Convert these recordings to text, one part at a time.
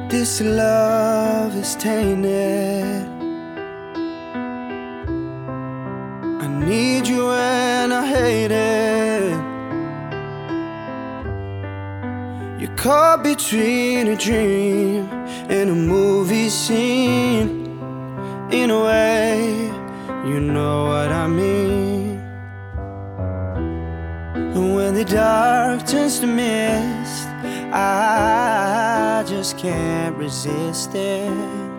This love is tainted. I need you and I hate it. You're caught between a dream and a movie scene. In a way, you know what I mean. And when the dark turns to mist, I just can't resist it.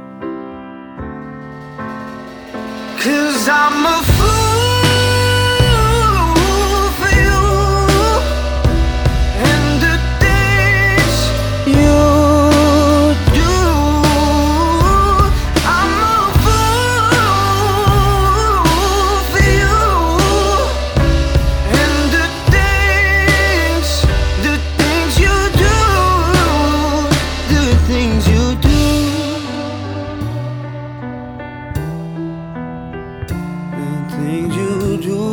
'Cause I'm a fool for you and the things you do. I'm a fool for you and the things you do, the things you do. Things you do.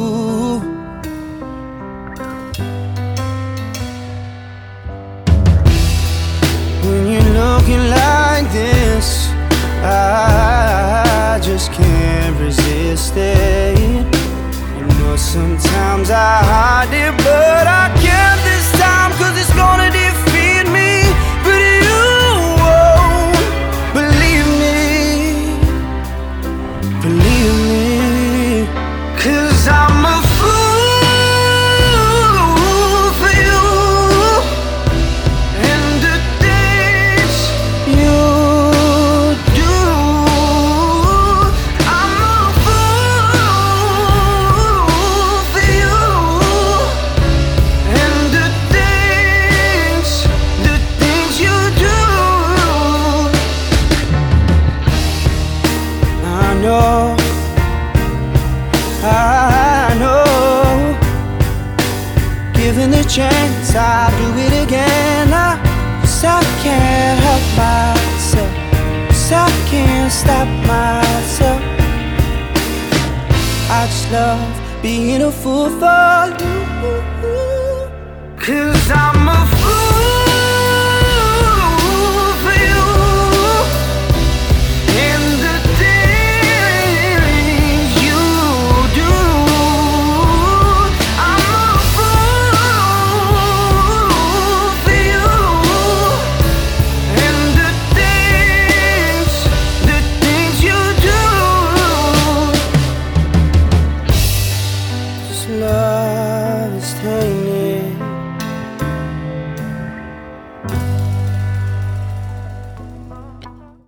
When you're looking like this, I just can't resist it. You know sometimes I hide it, but I can't this time, 'cause it's gonna defeat me. But you won't believe me, believe me. 'Cause I'm a fool for you and the things you do. I'm a fool for you and the things you do. I know, given the chance, I'll do it again. 'Cause I can't help myself, 'cause I can't stop myself. I just love being a fool for you. 'Cause